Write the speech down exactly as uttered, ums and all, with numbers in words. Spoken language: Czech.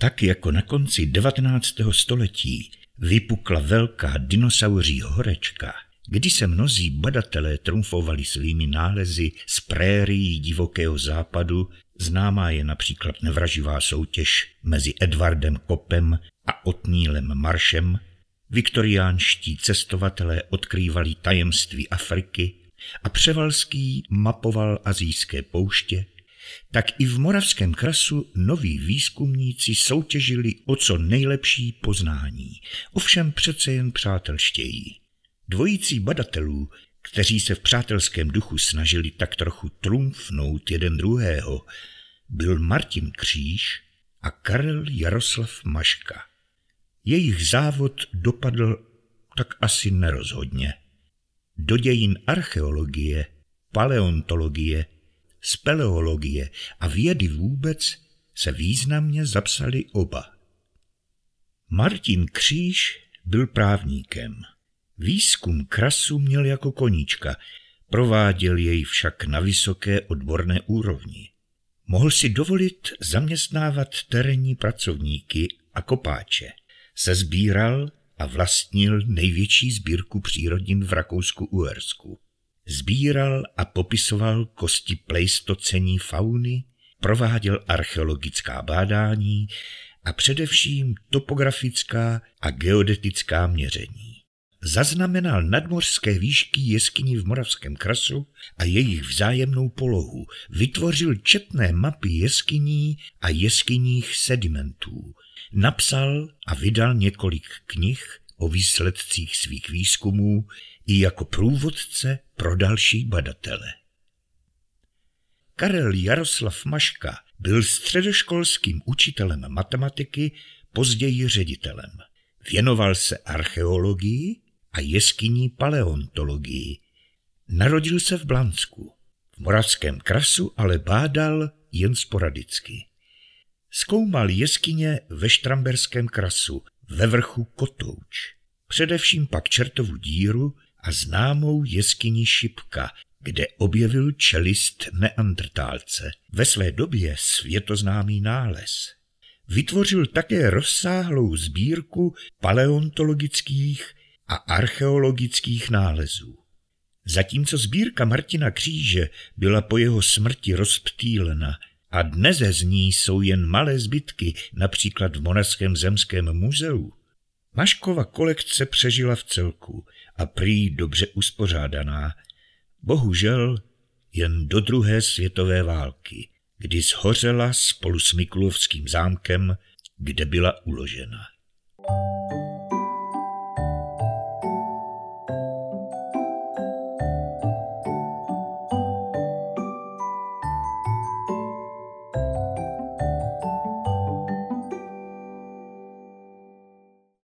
Tak jako na konci devatenáctého století vypukla velká dinosauří horečka, kdy se mnozí badatelé trumfovali svými nálezy z prérií divokého západu, známá je například nevraživá soutěž mezi Edwardem Koppem a Othnielem Maršem, viktoriánští cestovatelé odkrývali tajemství Afriky a Převalský mapoval asijské pouště, tak i v Moravském krasu noví výzkumníci soutěžili o co nejlepší poznání, ovšem přece jen přátelštěji. Dvojicí badatelů, kteří se v přátelském duchu snažili tak trochu trumfnout jeden druhého, byl Martin Kříž a Karel Jaroslav Maška. Jejich závod dopadl tak asi nerozhodně. Do dějin archeologie, paleontologie, speleologie a vědy vůbec se významně zapsali oba. Martin Kříž byl právníkem. Výzkum krasu měl jako koníčka, prováděl jej však na vysoké odborné úrovni. Mohl si dovolit zaměstnávat terénní pracovníky a kopáče. Sesbíral a vlastnil největší sbírku přírodnin v Rakousku-Uhersku. Sbíral a popisoval kosti pleistocenní fauny, prováděl archeologická bádání a především topografická a geodetická měření. Zaznamenal nadmořské výšky jeskyní v Moravském krasu a jejich vzájemnou polohu, vytvořil četné mapy jeskyní a jeskyních sedimentů, napsal a vydal několik knih o výsledcích svých výzkumů i jako průvodce pro další badatele. Karel Jaroslav Maška byl středoškolským učitelem matematiky, později ředitelem. Věnoval se archeologii a jeskyní paleontologii. Narodil se v Blansku. V Moravském krasu ale bádal jen sporadicky. Zkoumal jeskyně ve Štramberském krasu, ve vrchu Kotouč. Především pak Čertovu díru a známou jeskyni Šipka, kde objevil čelist neandrtálce, ve své době světoznámý nález. Vytvořil také rozsáhlou sbírku paleontologických a archeologických nálezů. Zatímco sbírka Martina Kříže byla po jeho smrti rozptýlena a dnes z ní jsou jen malé zbytky, například v Moravském zemském muzeu, Maškova kolekce přežila v celku a prý dobře uspořádaná, bohužel jen do druhé světové války, kdy shořela spolu s Mikulovským zámkem, kde byla uložena.